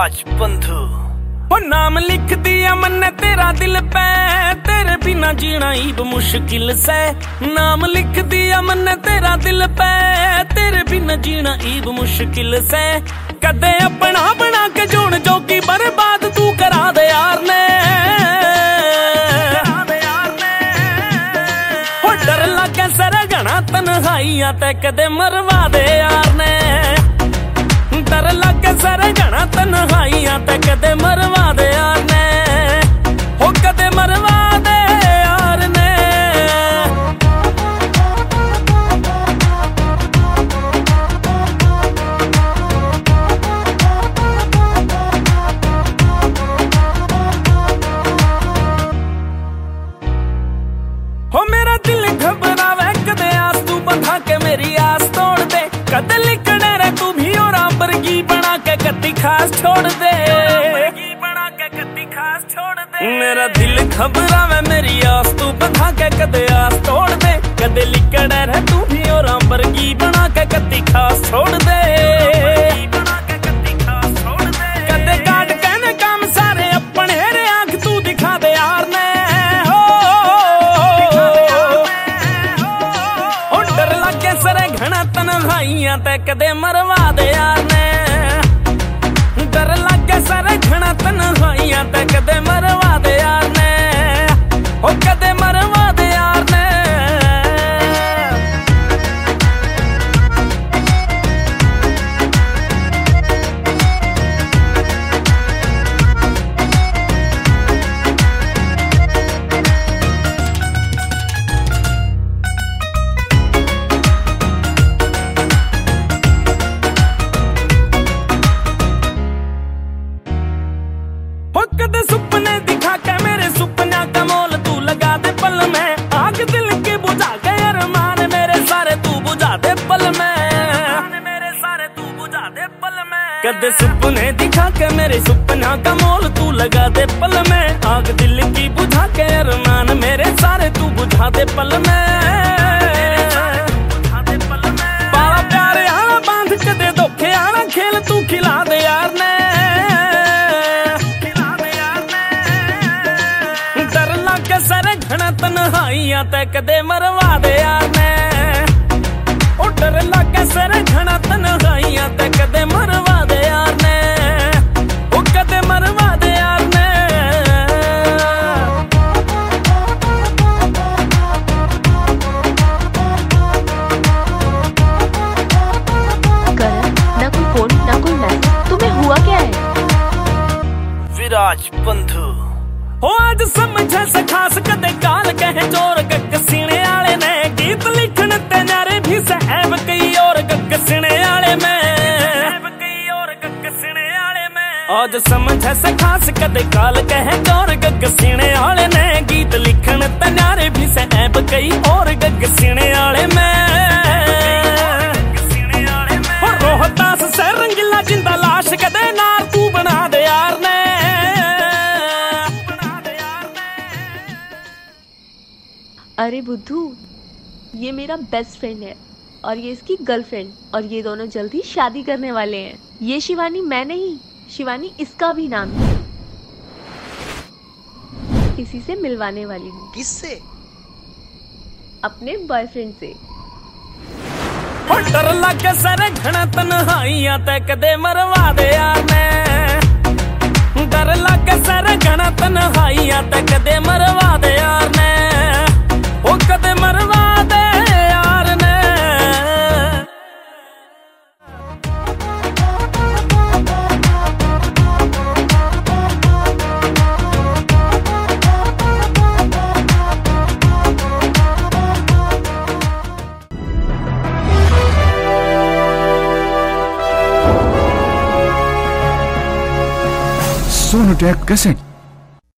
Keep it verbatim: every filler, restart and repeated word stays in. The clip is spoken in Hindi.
विराज बंधु। वो नाम लिख दिया मैंने तेरा दिल पे, तेरे बिना जीना ईब मुश्किल से। नाम लिख दिया मैंने तेरा दिल पे, तेरे बिना जीना ईब मुश्किल से। कदे अपना बना के जोन जो की बर्बाद तू करा दे यार ने। वो डर लगे सर घना तन्हाइयां ते कदे मरवा दे यार ने। डर लगे सर घना तन्हाइयां ते कदे मरवा दे यार ने। हो कदे मरवा दे यार ने। हो मेरा दिल घबरावे कदे आस तू बंधा के मेरी आस तोड़ दे। कदे लिखने रे तू भी और बरगी बना के कत्ती खास छोड़ दे। बना के कत्ती खास छोड़ दे। मेरा दिल घबरावे मेरी आस तू बंधा के कदे आस तोड़ दे। कदे लिखने रे तू भी और बरगी बना के कत्ती खास छोड़ दे। बना के कत्ती खास छोड़ दे। कदे काट कहने काम सारे अपने रे आंख तू दिखा दे यार ने। तन्हाइयां ते कदे मरवा दे यार ने। डर लगे सारे घना तन्हाइयां ते कदे मरवा दे यार ने। हो कदे मरवा दे यार ने। कदे सुपने दिखा के मेरे सुपना का मोल तू लगा दे पल में। आग दिल के बुझा के अरमान मेरे सारे तू बुझा दे पल में। मेरे सारे तू बुझा दे पल में। कदे सुपने दिखा के मेरे सुपना का मोल तू लगा दे पल में। आग दिल की बुझा के अरमान मेरे सारे तू बुझा दे पल में। पाला प्यारे आना बांध कदे धोखे आना खेल तू खिला दे यार ने। सर घना तन्हाइयां ते कदे मरवा दे यार ने। ओ डर लगे सर घना तन्हाइयां ते कदे मरवा दे यार ने। ओ कदे मरवा दे यार ने। करण, ना कोई फोन ना कोई मैसेज, तुम्हें हुआ क्या है? विराज बंधु। हो आज समझे से खास कदे काल कहे जोर गग सीने आले ने। गीत लिखन ते नारे भी सहब कई और गग सीने आले में। कई और गग सीने आले में। आज समझे से खास कदे काल कहे जोर गग सीने आले ने। गीत लिखन ते नारे भी सहब कई और गग सीने आले में। हो रोहतास से रंगीला जिंदा लाश कदे नार तू बना दे यार ने। अरे बुद्धू, ये मेरा बेस्ट फ्रेंड है और ये इसकी गर्लफ्रेंड, और ये दोनों जल्दी शादी करने वाले हैं। ये शिवानी मैं नहीं, शिवानी इसका भी नाम है। इसी से मिलवाने वाली हूँ। किससे? अपने बॉयफ्रेंड से। डर लगे सर घना तन्हाइयां ते कदे मरवा दे यार ने। डर लगे सर घना तन्हाइयां ते कदे मरवा दे यार ने। ओ कदे मरवा दे यार ने। सोनोटेक कैसेट।